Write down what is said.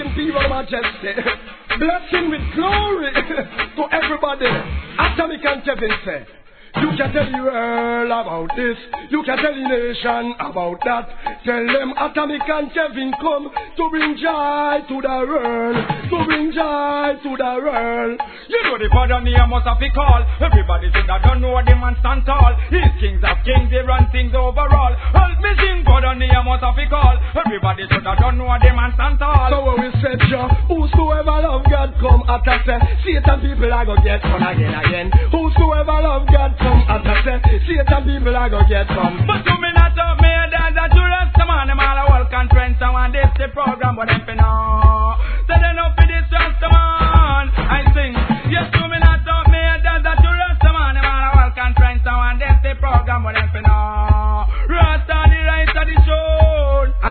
and people majesty. Blessing with glory to everybody. Atomic and Kevin say, you can tell the world about this. You can tell the nation about that. Tell them Atomic and Kevin come to bring joy to the world. To bring joy to the world. You know the father name must have to call. Everybody should have don't know the man stand tall. He's kings of kings, they run things overall. Help me sing, father name must have to call. Everybody should have don't know the man stand tall. So when we said, whosoever love God come at us, Satan people are gonna get fun again. Whosoever love God come at us, Satan people are gonna get fun. But you me not